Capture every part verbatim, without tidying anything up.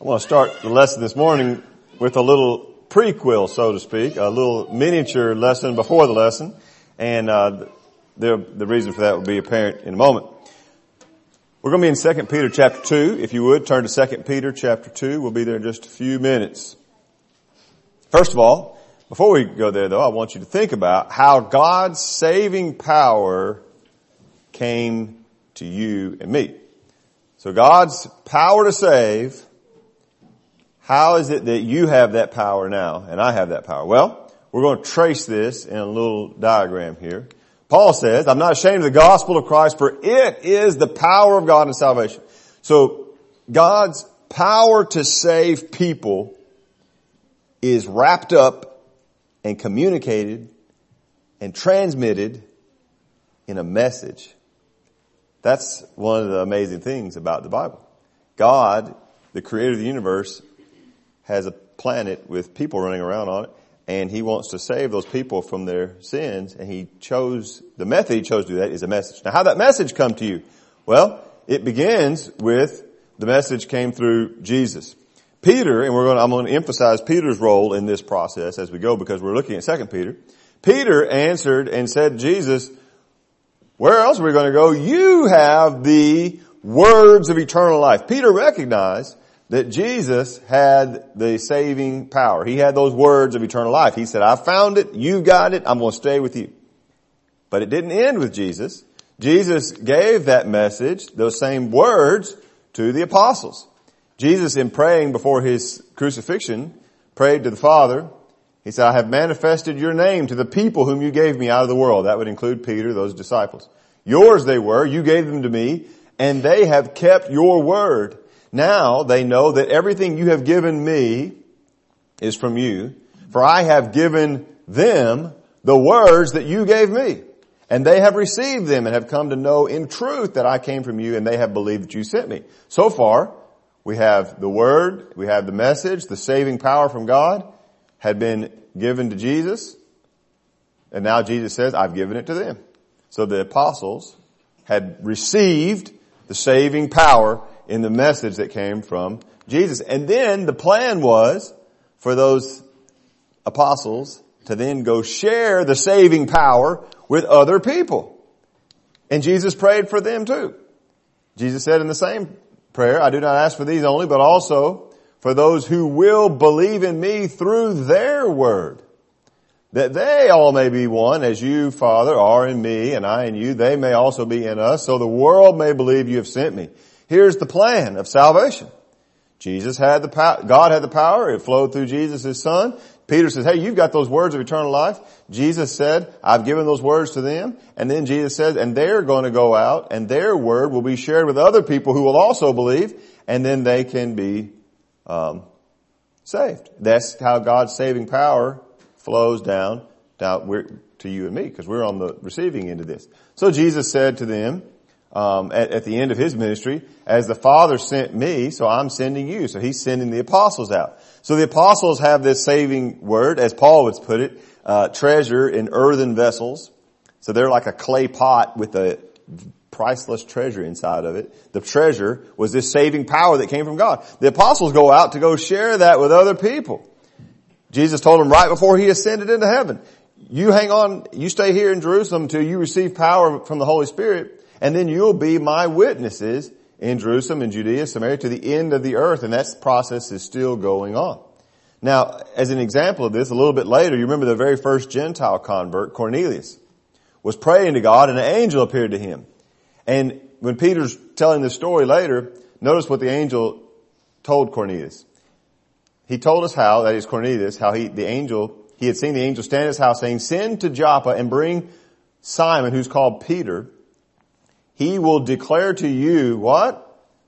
I want to start the lesson this morning with a little prequel, so to speak, a little miniature lesson before the lesson, and uh, the, the reason for that will be apparent in a moment. We're going to be in Second Peter chapter two. If you would, turn to Second Peter chapter two. We'll be there in just a few minutes. First of all, before we go there, though, I want you to think about how God's saving power came to you and me. So God's power to save, how is it that you have that power now and I have that power? Well, we're going to trace this in a little diagram here. Paul says, I'm not ashamed of the gospel of Christ, for it is the power of God in salvation. So God's power to save people is wrapped up and communicated and transmitted in a message. That's one of the amazing things about the Bible. God, the creator of the universe, has a planet with people running around on it, and he wants to save those people from their sins, and he chose, the method he chose to do that is a message. Now, how did that message come to you? Well, it begins with the message came through Jesus. Peter, and we're going to, I'm going to emphasize Peter's role in this process as we go because we're looking at Second Peter. Peter answered and said to Jesus, where else are we going to go? You have the words of eternal life. Peter recognized that Jesus had the saving power. He had those words of eternal life. He said, I found it. You got it. I'm going to stay with you. But it didn't end with Jesus. Jesus gave that message, those same words, to the apostles. Jesus, in praying before his crucifixion, prayed to the Father. He said, I have manifested your name to the people whom you gave me out of the world. That would include Peter, those disciples. Yours they were. You gave them to me, and they have kept your word. Now they know that everything you have given me is from you, for I have given them the words that you gave me, and they have received them and have come to know in truth that I came from you, and they have believed that you sent me. So far, we have the word, we have the message, the saving power from God had been given to Jesus, and now Jesus says, I've given it to them. So the apostles had received the saving power in the message that came from Jesus. And then the plan was for those apostles to then go share the saving power with other people. And Jesus prayed for them too. Jesus said in the same prayer, I do not ask for these only, but also for those who will believe in me through their word, that they all may be one, as you, Father, are in me, and I in you. They may also be in us, so the world may believe you have sent me. Here's the plan of salvation. Jesus had the power, God had the power. It flowed through Jesus, his son. Peter says, hey, you've got those words of eternal life. Jesus said, I've given those words to them. And then Jesus says, and they're going to go out and their word will be shared with other people who will also believe, and then they can be um, saved. That's how God's saving power flows down, down to you and me, because we're on the receiving end of this. So Jesus said to them, Um, at, at the end of his ministry, as the Father sent me, so I'm sending you. So he's sending the apostles out. So the apostles have this saving word, as Paul would put it, uh, treasure in earthen vessels. So they're like a clay pot with a priceless treasure inside of it. The treasure was this saving power that came from God. The apostles go out to go share that with other people. Jesus told them right before he ascended into heaven, you hang on, you stay here in Jerusalem until you receive power from the Holy Spirit. And then you'll be my witnesses in Jerusalem and Judea, Samaria, to the end of the earth. And that process is still going on. Now, as an example of this, a little bit later, you remember the very first Gentile convert, Cornelius, was praying to God and an angel appeared to him. And when Peter's telling this story later, notice what the angel told Cornelius. He told us how, that is Cornelius, how he, the angel, he had seen the angel stand at his house saying, send to Joppa and bring Simon, who's called Peter. He will declare to you what?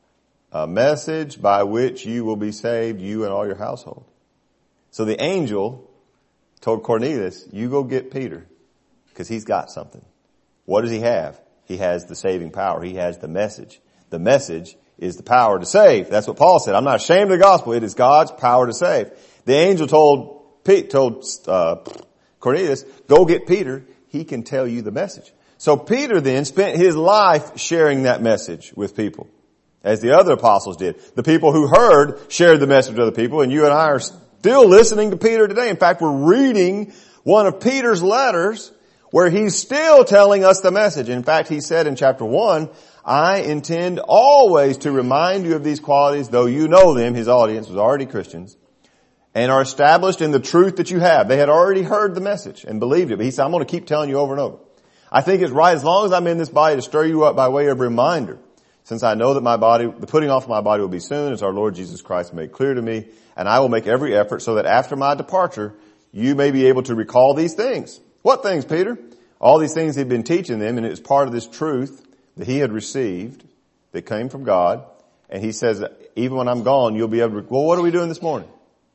A message by which you will be saved, you and all your household. So the angel told Cornelius, you go get Peter, because he's got something. What does he have? He has the saving power. He has the message. The message is the power to save. That's what Paul said. I'm not ashamed of the gospel. It is God's power to save. The angel told Pete, told uh, Cornelius, go get Peter. He can tell you the message. So Peter then spent his life sharing that message with people. as the other apostles did. The people who heard shared the message with other people, and you and I are still listening to Peter today. In fact, we're reading one of Peter's letters where he's still telling us the message. In fact, he said in chapter one, I intend always to remind you of these qualities, though you know them. His audience was already Christians, and are established in the truth that you have. They had already heard the message and believed it. But he said, I'm going to keep telling you over and over. I think it's right, as long as I'm in this body, to stir you up by way of reminder, since I know that my body, the putting off of my body will be soon, as our Lord Jesus Christ made clear to me, and I will make every effort so that after my departure, you may be able to recall these things. What things, Peter? All these things he'd been teaching them, and it was part of this truth that he had received that came from God. And he says, even when I'm gone, you'll be able to, well, what are we doing this morning?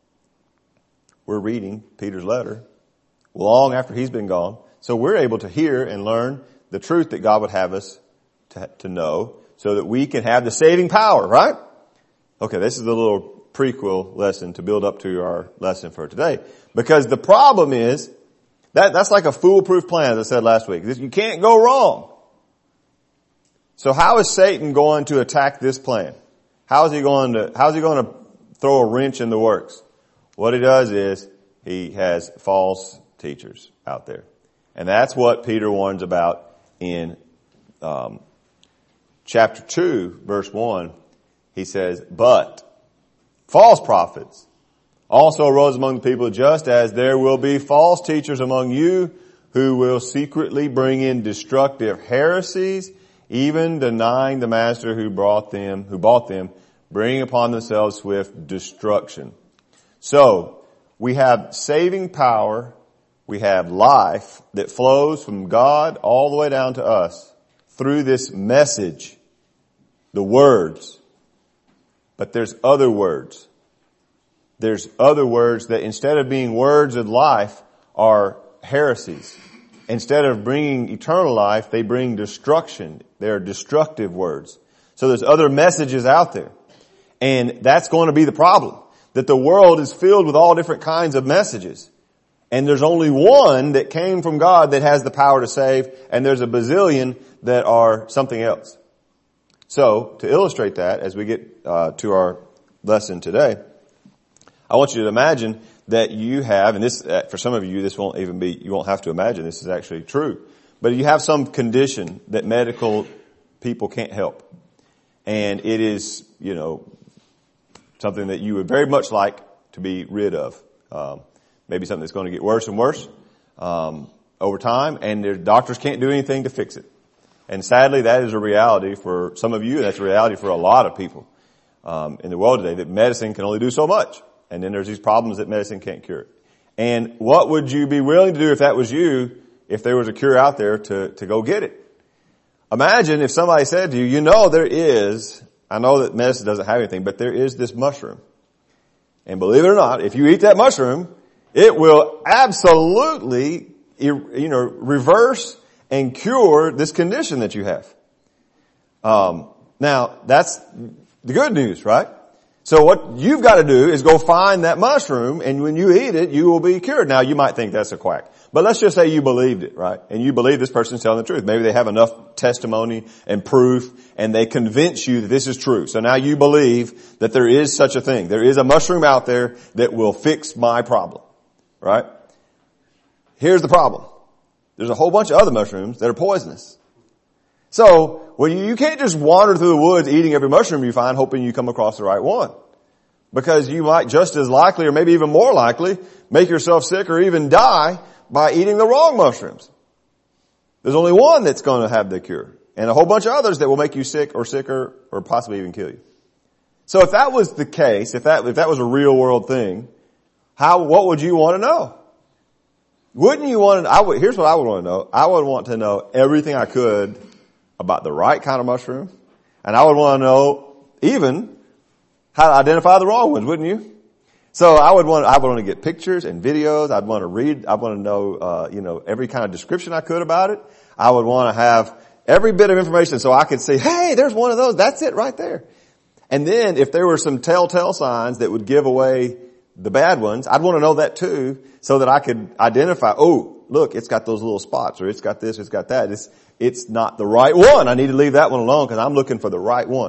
We're reading Peter's letter long after he's been gone. So we're able to hear and learn the truth that God would have us to, to know so that we can have the saving power, right? Okay, this is a little prequel lesson to build up to our lesson for today. Because the problem is, that that's like a foolproof plan, as I said last week. You can't go wrong. So how is Satan going to attack this plan? How is he going to, how is he going to throw a wrench in the works? What he does is he has false teachers out there. And that's what Peter warns about in um, chapter two, verse one. He says, but false prophets also arose among the people, just as there will be false teachers among you who will secretly bring in destructive heresies, even denying the master who brought them, who bought them, bringing upon themselves swift destruction. So, we have saving power, we have life that flows from God all the way down to us through this message, the words. But there's other words. There's other words that instead of being words of life are heresies. Instead of bringing eternal life, they bring destruction. They're destructive words. So there's other messages out there. And that's going to be the problem. That the world is filled with all different kinds of messages. And there's only one that came from God that has the power to save. And there's a bazillion that are something else. So, to illustrate that, as we get uh, to our lesson today, I want you to imagine that you have, and this, uh, for some of you, this won't even be, you won't have to imagine this is actually true, but you have some condition that medical people can't help. And it is, you know, something that you would very much like to be rid of. Um, maybe something that's going to get worse and worse um, over time, and the doctors can't do anything to fix it. And sadly, that is a reality for some of you, and that's a reality for a lot of people um, in the world today, that medicine can only do so much. And then there's these problems that medicine can't cure. And what would you be willing to do if that was you, if there was a cure out there to, to go get it? Imagine if somebody said to you, you know there is, I know that medicine doesn't have anything, but there is this mushroom. And believe it or not, if you eat that mushroom, it will absolutely, you know, reverse and cure this condition that you have. Um, now, that's the good news, right? So what you've got to do is go find that mushroom, and when you eat it, you will be cured. Now, you might think that's a quack. But let's just say you believed it, right? And you believe this person's telling the truth. Maybe they have enough testimony and proof, and they convince you that this is true. So now you believe that there is such a thing. There is a mushroom out there that will fix my problem, right? Here's the problem. There's a whole bunch of other mushrooms that are poisonous. So, well, you can't just wander through the woods eating every mushroom you find, hoping you come across the right one. Because you might just as likely, or maybe even more likely, make yourself sick or even die by eating the wrong mushrooms. There's only one that's going to have the cure, and a whole bunch of others that will make you sick or sicker or possibly even kill you. So if that was the case, if that, if that was a real world thing, how, what would you want to know? Wouldn't you want to, I would, here's what I would want to know. I would want to know everything I could about the right kind of mushroom. And I would want to know even how to identify the wrong ones, wouldn't you? So I would want, I would want to get pictures and videos. I'd want to read, I'd want to know, uh, you know, every kind of description I could about it. I would want to have every bit of information so I could say, hey, there's one of those. That's it right there. And then if there were some telltale signs that would give away the bad ones, I'd want to know that too, so that I could identify, oh, look, it's got those little spots, or it's got this, it's got that. It's, it's not the right one. I need to leave that one alone because I'm looking for the right one.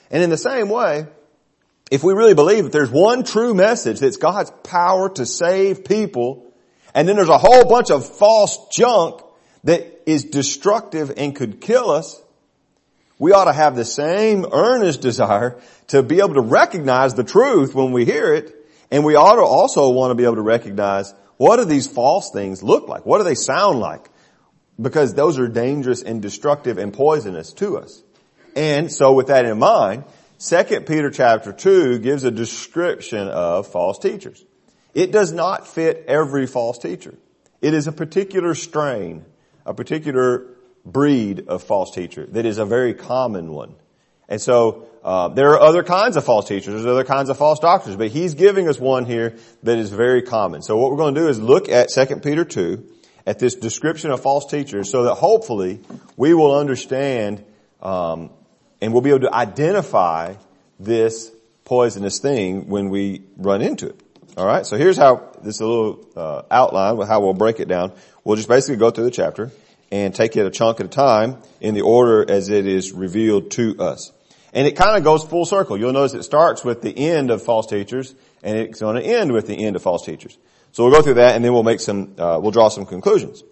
And in the same way, if we really believe that there's one true message, that's God's power to save people, and then there's a whole bunch of false junk that is destructive and could kill us, we ought to have the same earnest desire to be able to recognize the truth when we hear it, and we ought to also want to be able to recognize, what do these false things look like? What do they sound like? Because those are dangerous and destructive and poisonous to us. And so with that in mind, Second Peter chapter two gives a description of false teachers. It does not fit every false teacher. It is a particular strain, a particular breed of false teacher that is a very common one. And so uh, there are other kinds of false teachers. There's other kinds of false doctors. But he's giving us one here that is very common. So what we're going to do is look at Second Peter two, at this description of false teachers, so that hopefully we will understand um, and we'll be able to identify this poisonous thing when we run into it. All right, so here's how, this is a little uh, outline with how we'll break it down. We'll just basically go through the chapter and take it a chunk at a time in the order as it is revealed to us. And it kind of goes full circle. You'll notice it starts with the end of false teachers, and it's going to end with the end of false teachers. So we'll go through that, and then we'll make some, uh, we'll draw some conclusions.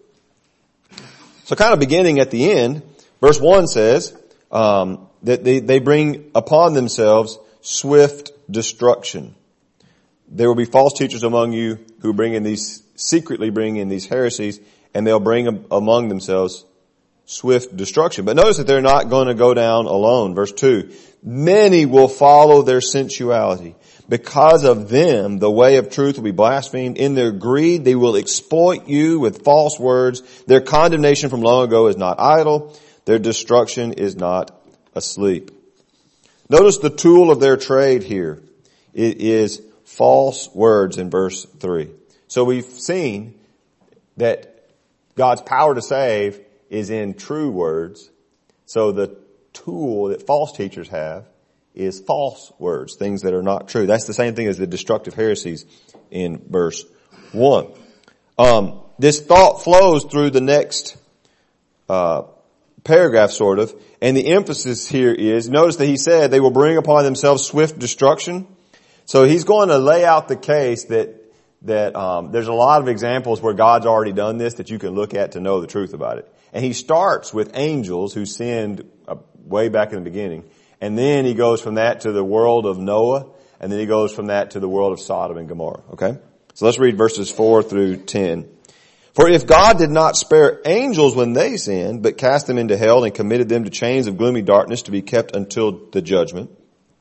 So kind of beginning at the end, verse one says, um, that they, they bring upon themselves swift destruction. There will be false teachers among you who bring in these, secretly bring in these heresies, and they'll bring among themselves swift destruction. But notice that they're not going to go down alone. Verse two, many will follow their sensuality. Because of them, the way of truth will be blasphemed. In their greed, they will exploit you with false words. Their condemnation from long ago is not idle. Their destruction is not asleep. Notice the tool of their trade here. It is false words in verse three. So we've seen that God's power to save is in true words. So the tool that false teachers have is false words, things that are not true. That's the same thing as the destructive heresies in verse one. Um, this thought flows through the next uh paragraph, sort of, and the emphasis here is, notice that he said they will bring upon themselves swift destruction. So he's going to lay out the case that that um there's a lot of examples where God's already done this that you can look at to know the truth about it. And he starts with angels who sinned uh, way back in the beginning. And then he goes from that to the world of Noah, and then he goes from that to the world of Sodom and Gomorrah. Okay? So let's read verses four through ten. For if God did not spare angels when they sinned, but cast them into hell and committed them to chains of gloomy darkness to be kept until the judgment,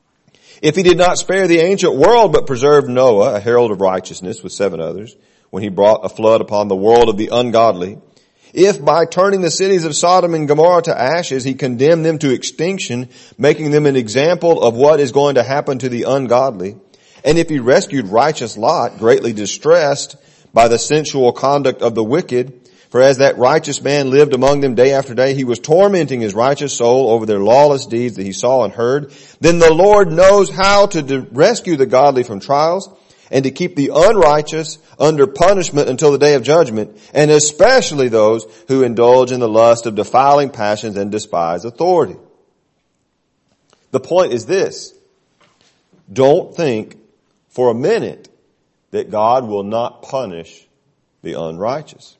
if he did not spare the ancient world, but preserved Noah, a herald of righteousness, with seven others, when he brought a flood upon the world of the ungodly, if by turning the cities of Sodom and Gomorrah to ashes, he condemned them to extinction, making them an example of what is going to happen to the ungodly, and if he rescued righteous Lot, greatly distressed by the sensual conduct of the wicked, for as that righteous man lived among them day after day, he was tormenting his righteous soul over their lawless deeds that he saw and heard, then the Lord knows how to de- rescue the godly from trials, and to keep the unrighteous under punishment until the day of judgment, and especially those who indulge in the lust of defiling passions and despise authority. The point is this: don't think for a minute that God will not punish the unrighteous.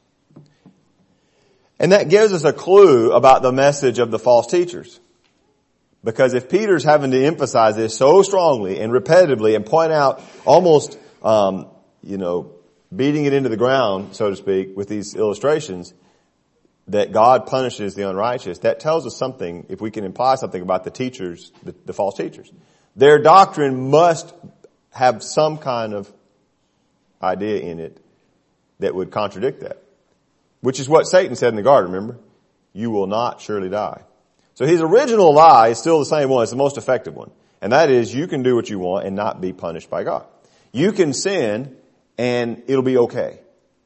And that gives us a clue about the message of the false teachers. Because if Peter's having to emphasize this so strongly and repetitively and point out almost, um, you know, beating it into the ground, so to speak, with these illustrations, that God punishes the unrighteous, that tells us something, if we can imply something about the teachers, the, the false teachers. Their doctrine must have some kind of idea in it that would contradict that. Which is what Satan said in the garden, remember? You will not surely die. So his original lie is still the same one. It's the most effective one. And that is, you can do what you want and not be punished by God. You can sin and it'll be okay.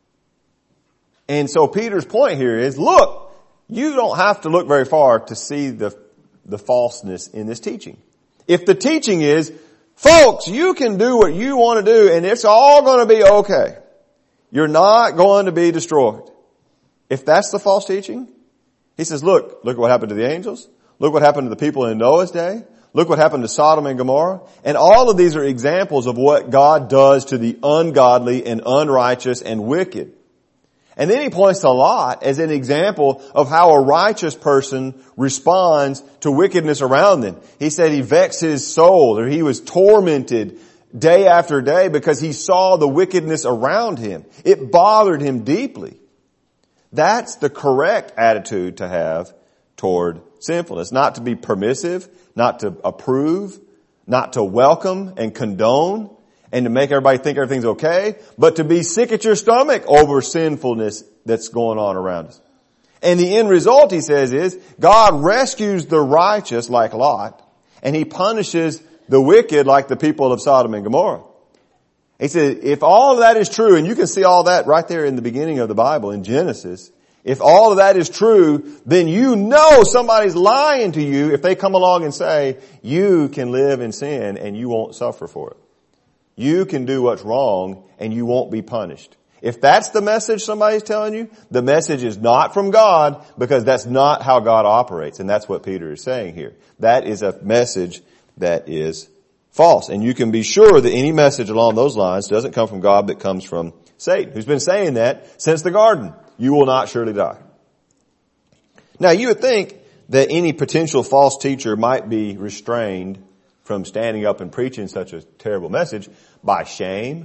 And so Peter's point here is, look, you don't have to look very far to see the, the falseness in this teaching. If the teaching is, folks, you can do what you want to do and it's all going to be okay. You're not going to be destroyed. If that's the false teaching, he says, look, look what happened to the angels. Look what happened to the people in Noah's day. Look what happened to Sodom and Gomorrah. And all of these are examples of what God does to the ungodly and unrighteous and wicked. And then he points to Lot as an example of how a righteous person responds to wickedness around them. He said he vexed his soul, or he was tormented day after day because he saw the wickedness around him. It bothered him deeply. That's the correct attitude to have toward sinfulness. Not to be permissive, not to approve, not to welcome and condone, and to make everybody think everything's okay, but to be sick at your stomach over sinfulness that's going on around us. And the end result, he says, is God rescues the righteous like Lot, and he punishes the wicked like the people of Sodom and Gomorrah. He said, if all of that is true, and you can see all that right there in the beginning of the Bible in Genesis, if all of that is true, then you know somebody's lying to you if they come along and say, you can live in sin and you won't suffer for it. You can do what's wrong and you won't be punished. If that's the message somebody's telling you, the message is not from God, because that's not how God operates. And that's what Peter is saying here. That is a message that is false. And you can be sure that any message along those lines doesn't come from God, but comes from Satan, who's been saying that since the garden. You will not surely die. Now, you would think that any potential false teacher might be restrained from standing up and preaching such a terrible message by shame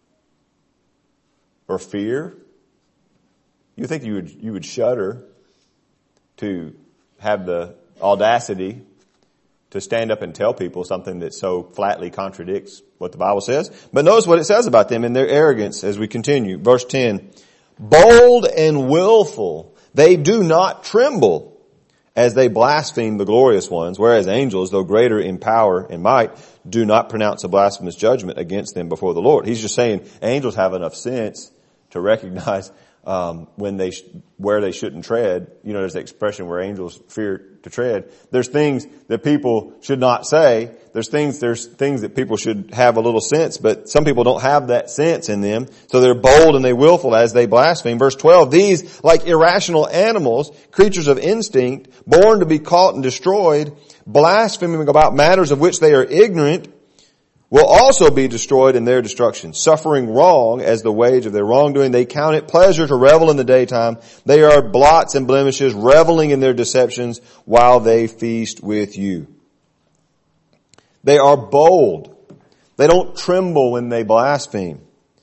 or fear. You think you would, you would shudder to have the audacity to stand up and tell people something that so flatly contradicts what the Bible says. But notice what it says about them in their arrogance as we continue. Verse ten, bold and willful, they do not tremble as they blaspheme the glorious ones, whereas angels, though greater in power and might, do not pronounce a blasphemous judgment against them before the Lord. He's just saying angels have enough sense to recognize um, when they sh- where they shouldn't tread. You know, there's the expression where angels fear to tread. There's things that people should not say. There's things there's things that people should have a little sense, but some people don't have that sense in them. So they're bold and they willful as they blaspheme. Verse twelve, these, like irrational animals, creatures of instinct, born to be caught and destroyed, blaspheming about matters of which they are ignorant, will also be destroyed in their destruction. Suffering wrong as the wage of their wrongdoing, they count it pleasure to revel in the daytime. They are blots and blemishes, reveling in their deceptions while they feast with you. They are bold. They don't tremble when they blaspheme.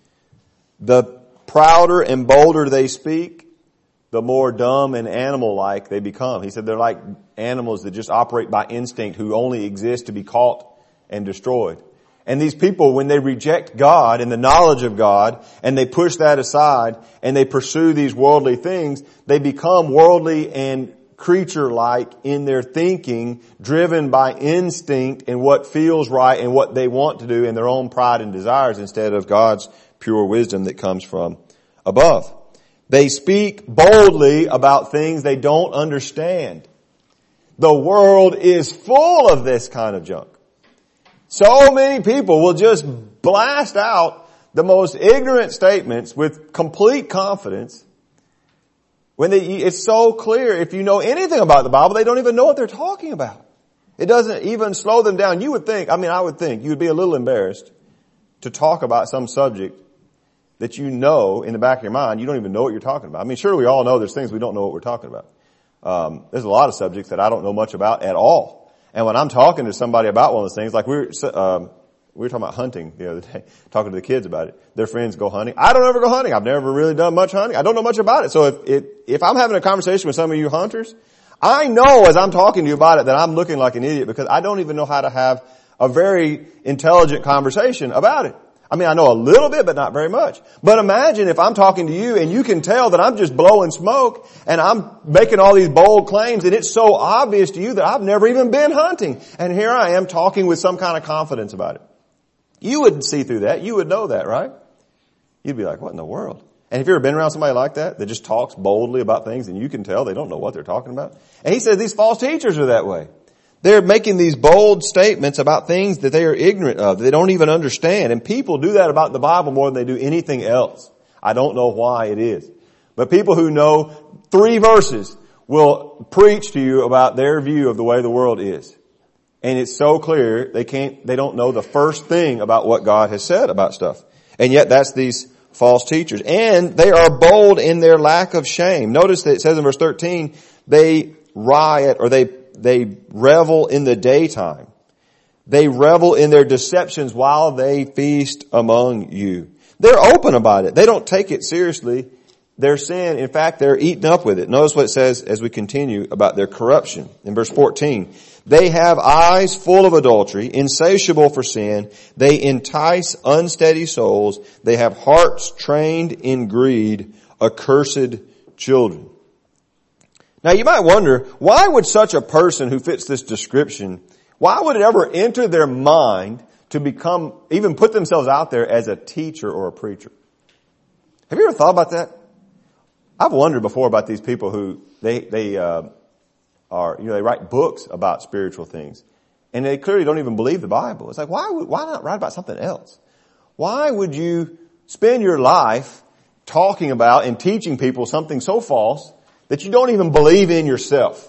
The prouder and bolder they speak, the more dumb and animal-like they become. He said they're like animals that just operate by instinct, who only exist to be caught and destroyed. And these people, when they reject God and the knowledge of God, and they push that aside, and they pursue these worldly things, they become worldly and creature-like in their thinking, driven by instinct and what feels right and what they want to do in their own pride and desires, instead of God's pure wisdom that comes from above. They speak boldly about things they don't understand. The world is full of this kind of junk. So many people will just blast out the most ignorant statements with complete confidence when they, it's so clear. If you know anything about the Bible, they don't even know what they're talking about. It doesn't even slow them down. You would think, I mean, I would think you would be a little embarrassed to talk about some subject that you know in the back of your mind, you don't even know what you're talking about. I mean, sure, we all know there's things we don't know what we're talking about. Um, there's a lot of subjects that I don't know much about at all. And when I'm talking to somebody about one of those things, like we were, um, we were talking about hunting the other day, talking to the kids about it. Their friends go hunting. I don't ever go hunting. I've never really done much hunting. I don't know much about it. So if, if, if I'm having a conversation with some of you hunters, I know as I'm talking to you about it that I'm looking like an idiot, because I don't even know how to have a very intelligent conversation about it. I mean, I know a little bit, but not very much. But imagine if I'm talking to you and you can tell that I'm just blowing smoke and I'm making all these bold claims, and it's so obvious to you that I've never even been hunting. And here I am talking with some kind of confidence about it. You would see through that. You would know that, right? You'd be like, what in the world? And have you ever been around somebody like that, that just talks boldly about things and you can tell they don't know what they're talking about? And he says these false teachers are that way. They're making these bold statements about things that they are ignorant of, that they don't even understand. And people do that about the Bible more than they do anything else. I don't know why it is. But people who know three verses will preach to you about their view of the way the world is. And it's so clear they can't, they don't know the first thing about what God has said about stuff. And yet that's these false teachers. And they are bold in their lack of shame. Notice that it says in verse thirteen, they riot or they, they revel in the daytime. They revel in their deceptions while they feast among you. They're open about it. They don't take it seriously. Their sin, in fact, they're eaten up with it. Notice what it says as we continue about their corruption. In verse fourteen, they have eyes full of adultery, insatiable for sin. They entice unsteady souls. They have hearts trained in greed, accursed children. Now you might wonder, why would such a person who fits this description, why would it ever enter their mind to become, even put themselves out there as a teacher or a preacher? Have you ever thought about that? I've wondered before about these people who, they, they, uh, are, you know, they write books about spiritual things. And they clearly don't even believe the Bible. It's like, why would, why not write about something else? Why would you spend your life talking about and teaching people something so false that you don't even believe in yourself?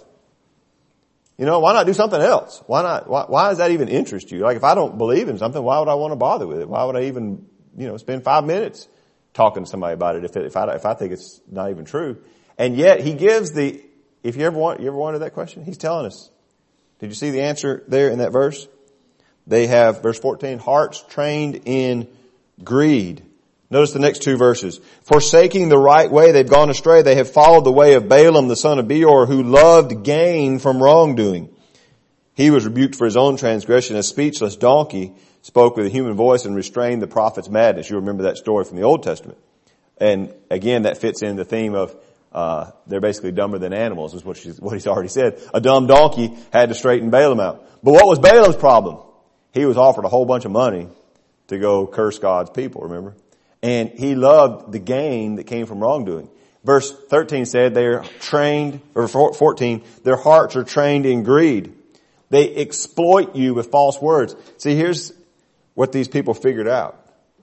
You know, why not do something else? Why not, why, why does that even interest you? Like, if I don't believe in something, why would I want to bother with it? Why would I even, you know, spend five minutes talking to somebody about it if, it, if I, if I think it's not even true? And yet he gives the, if you ever want, you ever wondered that question? He's telling us. Did you see the answer there in that verse? They have, verse fourteen, hearts trained in greed. Notice the next two verses. Forsaking the right way, they've gone astray. They have followed the way of Balaam, the son of Beor, who loved gain from wrongdoing. He was rebuked for his own transgression. A speechless donkey spoke with a human voice and restrained the prophet's madness. You remember that story from the Old Testament. And again, that fits in the theme of uh they're basically dumber than animals, is what she's, what he's already said. A dumb donkey had to straighten Balaam out. But what was Balaam's problem? He was offered a whole bunch of money to go curse God's people, remember? And he loved the gain that came from wrongdoing. Verse thirteen said they're trained, or fourteen, their hearts are trained in greed. They exploit you with false words. See, here's what these people figured out.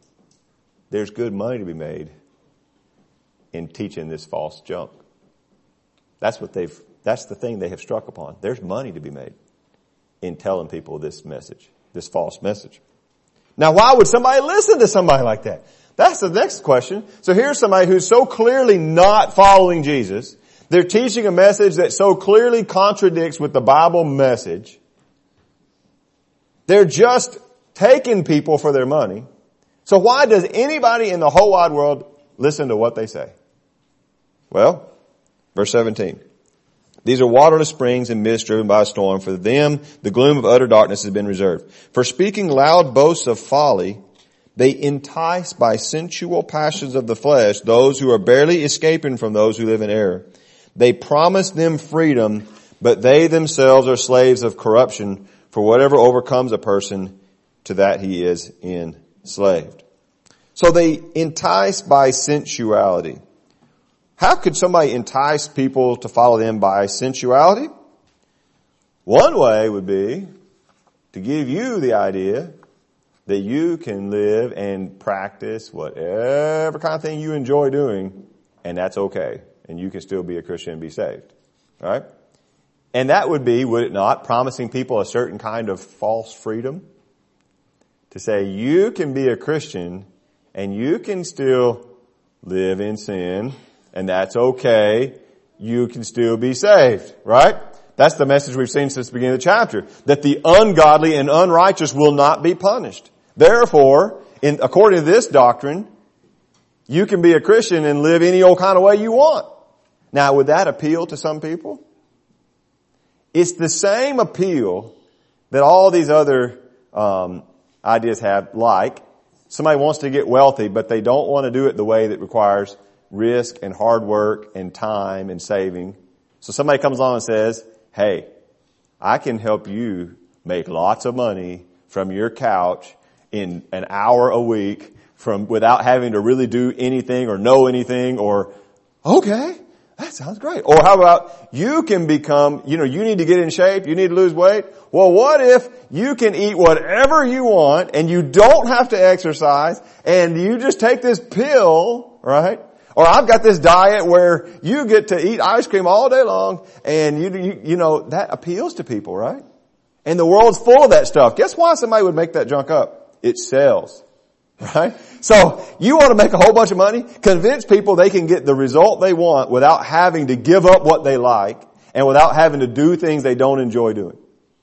There's good money to be made in teaching this false junk. That's what they've, that's the thing they have struck upon. There's money to be made in telling people this message, this false message. Now, why would somebody listen to somebody like that? That's the next question. So here's somebody who's so clearly not following Jesus. They're teaching a message that so clearly contradicts with the Bible message. They're just taking people for their money. So why does anybody in the whole wide world listen to what they say? Well, verse seventeen. These are waterless springs and mist driven by a storm. For them, the gloom of utter darkness has been reserved. For speaking loud boasts of folly, they entice by sensual passions of the flesh those who are barely escaping from those who live in error. They promise them freedom, but they themselves are slaves of corruption. For whatever overcomes a person, to that he is enslaved. So they entice by sensuality. How could somebody entice people to follow them by sensuality? One way would be to give you the idea that you can live and practice whatever kind of thing you enjoy doing, and that's okay. And you can still be a Christian and be saved. Right? And that would be, would it not, promising people a certain kind of false freedom? To say you can be a Christian and you can still live in sin, and that's okay. You can still be saved, right? That's the message we've seen since the beginning of the chapter. That the ungodly and unrighteous will not be punished. Therefore, in, according to this doctrine, you can be a Christian and live any old kind of way you want. Now, would that appeal to some people? It's the same appeal that all these other um, ideas have, like somebody wants to get wealthy, but they don't want to do it the way that requires risk and hard work and time and saving. So somebody comes along and says, hey, I can help you make lots of money from your couch in an hour a week from without having to really do anything or know anything, or, okay, that sounds great. Or how about you can become, you know, you need to get in shape, you need to lose weight. Well, what if you can eat whatever you want and you don't have to exercise and you just take this pill, right? Or I've got this diet where you get to eat ice cream all day long, and you, you, you know, that appeals to people, right? And the world's full of that stuff. Guess why somebody would make that junk up? It sells. Right? So you want to make a whole bunch of money? Convince people they can get the result they want without having to give up what they like and without having to do things they don't enjoy doing.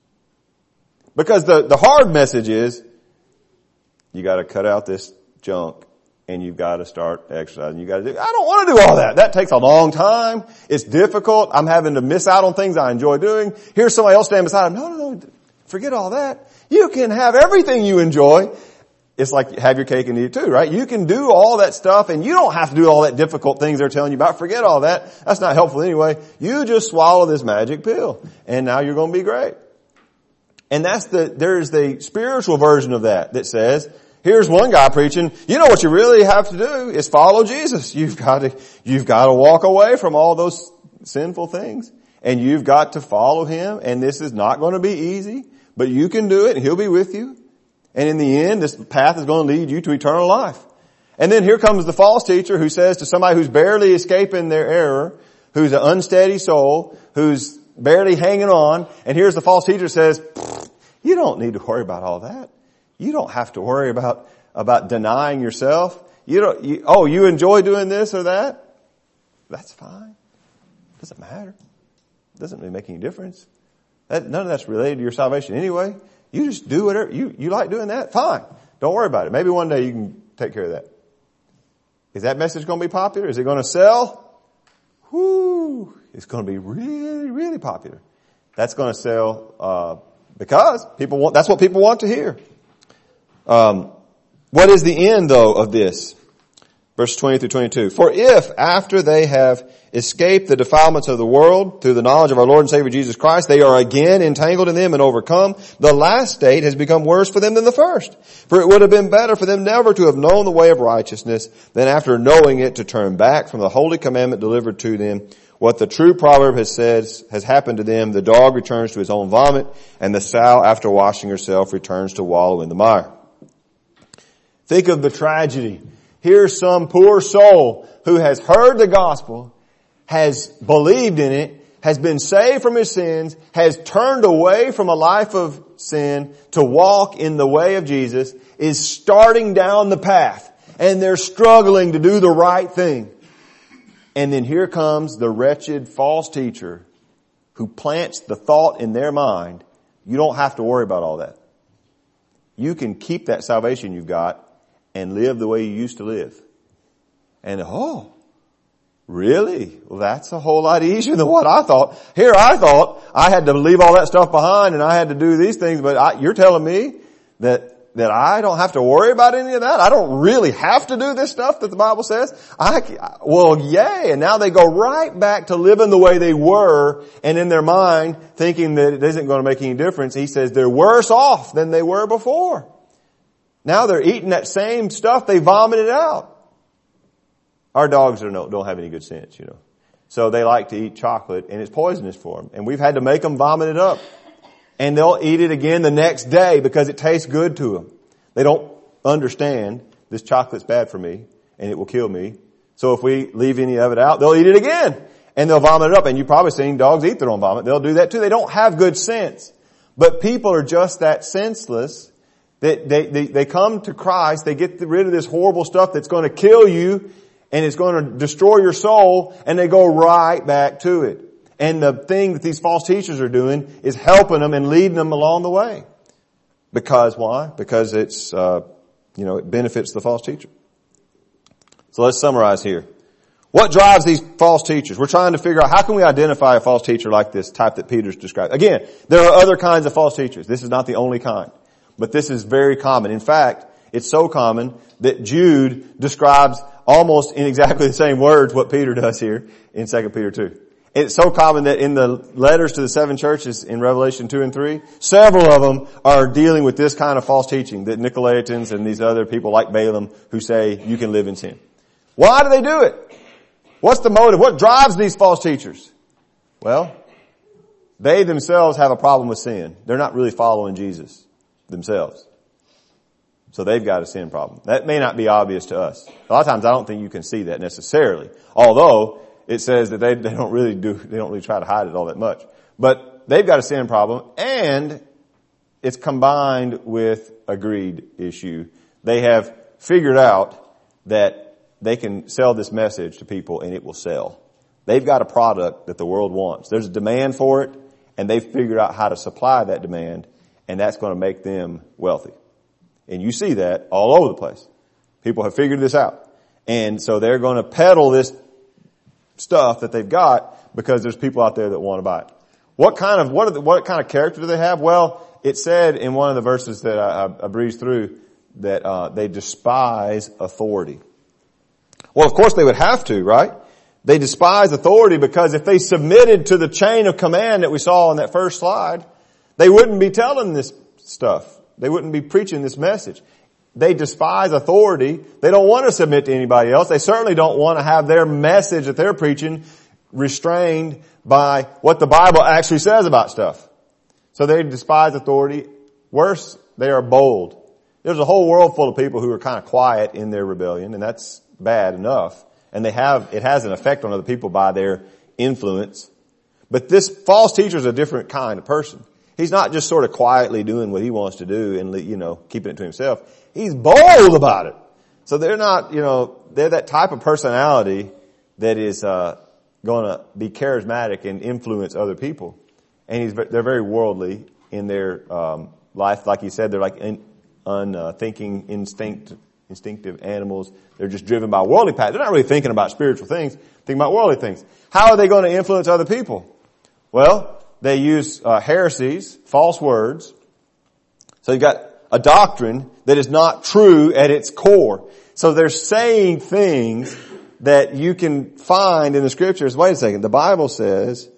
Because the, the hard message is, you got to cut out this junk and you've got to start exercising. You got to do, I don't want to do all that. That takes a long time. It's difficult. I'm having to miss out on things I enjoy doing. Here's somebody else standing beside him. No, no, no. Forget all that. You can have everything you enjoy. It's like have your cake and eat it too, right? You can do all that stuff and you don't have to do all that difficult things they're telling you about. Forget all that. That's not helpful anyway. You just swallow this magic pill and now you're going to be great. And that's the, there's the spiritual version of that that says, here's one guy preaching, you know what you really have to do is follow Jesus. You've got to, you've got to walk away from all those sinful things and you've got to follow him, and this is not going to be easy, but you can do it and he'll be with you. And in the end, this path is going to lead you to eternal life. And then here comes the false teacher who says to somebody who's barely escaping their error, who's an unsteady soul, who's barely hanging on, and here's the false teacher says, you don't need to worry about all that. You don't have to worry about, about denying yourself. You don't, you, oh, you enjoy doing this or that? That's fine. Doesn't matter. Doesn't really make any difference. That, none of that's related to your salvation anyway. You just do whatever, you, you like doing that? Fine. Don't worry about it. Maybe one day you can take care of that. Is that message going to be popular? Is it going to sell? Whoo! It's going to be really, really popular. That's going to sell, uh, because people want, that's what people want to hear. Um, what is the end though of this? Verse twenty through twenty-two. For if after they have escaped the defilements of the world through the knowledge of our Lord and Savior Jesus Christ, they are again entangled in them and overcome, the last state has become worse for them than the first. For it would have been better for them never to have known the way of righteousness than after knowing it to turn back from the holy commandment delivered to them. What the true proverb has said has happened to them. The dog returns to his own vomit, and the sow after washing herself returns to wallow in the mire. Think of the tragedy. Here's some poor soul who has heard the gospel, has believed in it, has been saved from his sins, has turned away from a life of sin to walk in the way of Jesus, is starting down the path, and they're struggling to do the right thing. And then here comes the wretched false teacher who plants the thought in their mind, you don't have to worry about all that. You can keep that salvation you've got and live the way you used to live. And oh, really? Well, that's a whole lot easier than what I thought. Here I thought I had to leave all that stuff behind and I had to do these things, but I, you're telling me that that I don't have to worry about any of that? I don't really have to do this stuff that the Bible says? I, well, yay. And now they go right back to living the way they were, and in their mind thinking that it isn't going to make any difference. He says they're worse off than they were before. Now they're eating that same stuff they vomited out. Our dogs don't, don't have any good sense, you know. So they like to eat chocolate, and it's poisonous for them. And we've had to make them vomit it up. And they'll eat it again the next day because it tastes good to them. They don't understand this chocolate's bad for me and it will kill me. So if we leave any of it out, they'll eat it again and they'll vomit it up. And you've probably seen dogs eat their own vomit. They'll do that too. They don't have good sense. But people are just that senseless that they, they, they come to Christ. They get rid of this horrible stuff that's going to kill you and it's going to destroy your soul, and they go right back to it. And the thing that these false teachers are doing is helping them and leading them along the way. Because why? Because it's, uh, you know, it benefits the false teacher. So let's summarize here. What drives these false teachers? We're trying to figure out how can we identify a false teacher like this type that Peter's described. Again, there are other kinds of false teachers. This is not the only kind. But this is very common. In fact, it's so common that Jude describes almost in exactly the same words what Peter does here in Second Peter two. It's so common that in the letters to the seven churches in Revelation two and three, several of them are dealing with this kind of false teaching, that Nicolaitans and these other people like Balaam who say you can live in sin. Why do they do it? What's the motive? What drives these false teachers? Well, they themselves have a problem with sin. They're not really following Jesus themselves. So they've got a sin problem. That may not be obvious to us. A lot of times I don't think you can see that necessarily. Although it says that they, they don't really do, they don't really try to hide it all that much. But they've got a sin problem, and it's combined with a greed issue. They have figured out that they can sell this message to people and it will sell. They've got a product that the world wants. There's a demand for it, and they've figured out how to supply that demand, and that's going to make them wealthy. And you see that all over the place. People have figured this out. And so they're going to peddle this stuff that they've got because there's people out there that want to buy it. What kind of, what, are the, what kind of character do they have? Well, it said in one of the verses that I, I, I breezed through that uh, they despise authority. Well, of course they would have to, right? They despise authority because if they submitted to the chain of command that we saw in that first slide, they wouldn't be telling this stuff. They wouldn't be preaching this message. They despise authority. They don't want to submit to anybody else. They certainly don't want to have their message that they're preaching restrained by what the Bible actually says about stuff. So they despise authority. Worse, they are bold. There's a whole world full of people who are kind of quiet in their rebellion, and that's bad enough. And they have, it has an effect on other people by their influence. But this false teacher is a different kind of person. He's not just sort of quietly doing what he wants to do and, you know, keeping it to himself. He's bold about it. So they're not, you know, they're that type of personality that is, uh, going to be charismatic and influence other people. And he's, they're very worldly in their, um, life. Like you said, they're like in, unthinking, instinct, instinctive animals. They're just driven by worldly passions. They're not really thinking about spiritual things, thinking about worldly things. How are they going to influence other people? Well, they use uh, heresies, false words. So you've got a doctrine that is not true at its core. So they're saying things that you can find in the scriptures. Wait a second. The Bible says,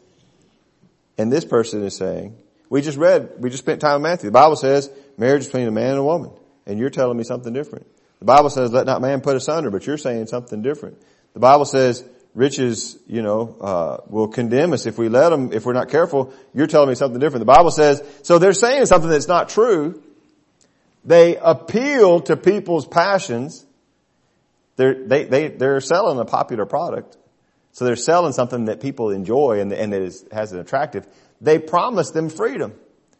and this person is saying, we just read, we just spent time with Matthew. The Bible says marriage is between a man and a woman. And you're telling me something different. The Bible says let not man put asunder, but you're saying something different. The Bible says riches, you know, uh, will condemn us if we let them, if we're not careful. You're telling me something different. The Bible says, so they're saying something that's not true. They appeal to people's passions. They're, they, they, they're selling a popular product. So they're selling something that people enjoy and, and that is, has an attractive. They promise them freedom.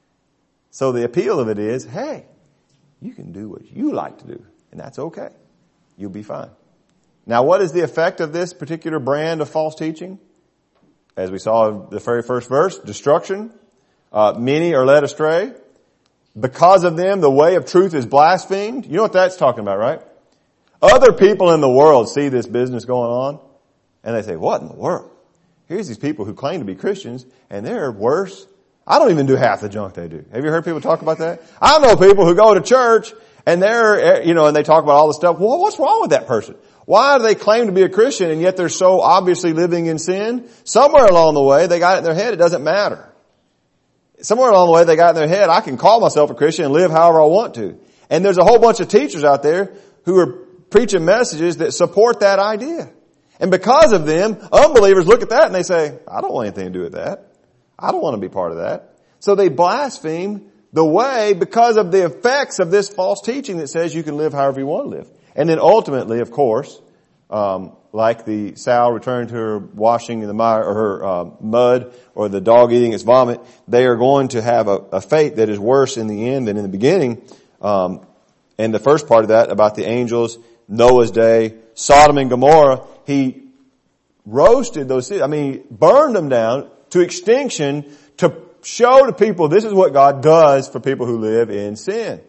So the appeal of it is, hey, you can do what you like to do, and that's okay. You'll be fine. Now, what is the effect of this particular brand of false teaching? As we saw in the very first verse, destruction. Uh, many are led astray. Because of them, the way of truth is blasphemed. You know what that's talking about, right? Other people in the world see this business going on, and they say, what in the world? Here's these people who claim to be Christians, and they're worse. I don't even do half the junk they do. Have you heard people talk about that? I know people who go to church, and they're, you know, and they talk about all the stuff. Well, what's wrong with that person? Why do they claim to be a Christian, and yet they're so obviously living in sin? Somewhere along the way, they got it in their head, it doesn't matter. Somewhere along the way, they got in their head, I can call myself a Christian and live however I want to. And there's a whole bunch of teachers out there who are preaching messages that support that idea. And because of them, unbelievers look at that and they say, I don't want anything to do with that. I don't want to be part of that. So they blaspheme the way because of the effects of this false teaching that says you can live however you want to live. And then ultimately, of course, um, like the sow returned to her washing in the mire or her uh, mud, or the dog eating its vomit, they are going to have a, a fate that is worse in the end than in the beginning. Um, and the first part of that about the angels, Noah's day, Sodom and Gomorrah, he roasted those cities. I mean, burned them down to extinction to show to people this is what God does for people who live in sin.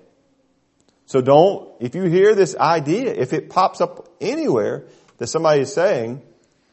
So don't, if you hear this idea, if it pops up anywhere that somebody is saying,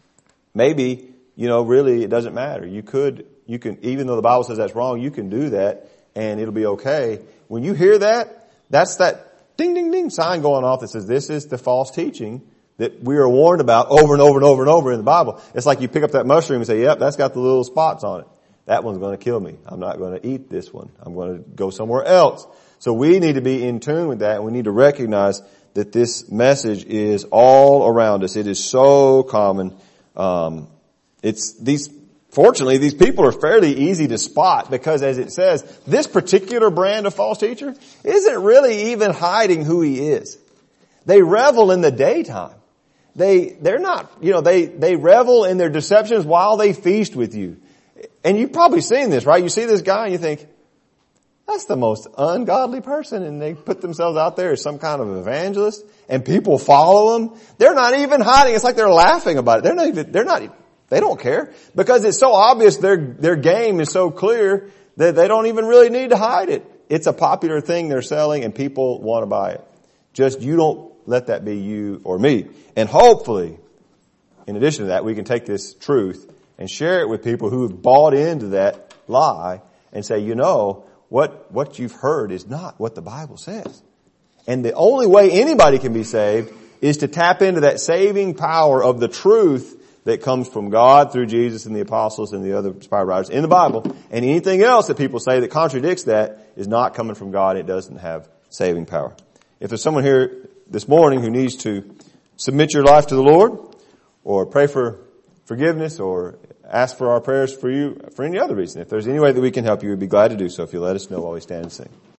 maybe, you know, really it doesn't matter. You could, you can, even though the Bible says that's wrong, you can do that and it'll be okay. When you hear that, that's that ding, ding, ding sign going off that says this is the false teaching that we are warned about over and over and over and over in the Bible. It's like you pick up that mushroom and say, yep, that's got the little spots on it. That one's going to kill me. I'm not going to eat this one. I'm going to go somewhere else. So we need to be in tune with that, and we need to recognize that this message is all around us. It is so common. Um, it's these, fortunately, these people are fairly easy to spot because, as it says, this particular brand of false teacher isn't really even hiding who he is. They revel in the daytime. They, they're not, you know, they, they revel in their deceptions while they feast with you. And you've probably seen this, right? You see this guy and you think, That's the most ungodly person, and they put themselves out there as some kind of evangelist, and people follow them. They're not even hiding. It's like they're laughing about it. They're not even, they're not, they don't care. Because it's so obvious, their, their game is so clear that they don't even really need to hide it. It's a popular thing they're selling, and people want to buy it. Just, you don't let that be you or me. And hopefully, in addition to that, we can take this truth and share it with people who have bought into that lie and say, you know, what, what you've heard is not what the Bible says. And the only way anybody can be saved is to tap into that saving power of the truth that comes from God through Jesus and the apostles and the other inspired writers in the Bible. And anything else that people say that contradicts that is not coming from God. It doesn't have saving power. If there's someone here this morning who needs to submit your life to the Lord, or pray for forgiveness, or ask for our prayers for you for any other reason, if there's any way that we can help you, we'd be glad to do so if you let us know while we stand and sing.